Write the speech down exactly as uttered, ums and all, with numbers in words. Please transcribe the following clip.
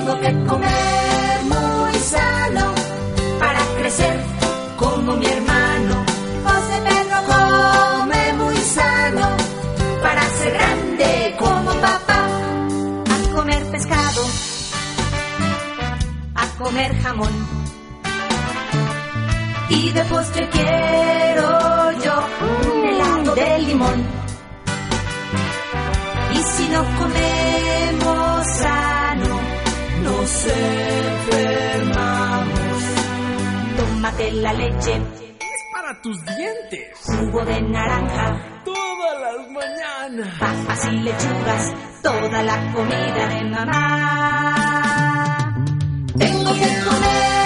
Tengo que comer muy sano para crecer como mi hermano. José Pedro come muy sano para ser grande como papá. A comer pescado, a comer jamón, y de postre quiero yo un helado de limón. Y si no comemos sano, nos enfermamos. Tómate la leche, es para tus dientes. Jugo de naranja, todas las mañanas. Papas y lechugas, toda la comida de mamá. Tengo que comer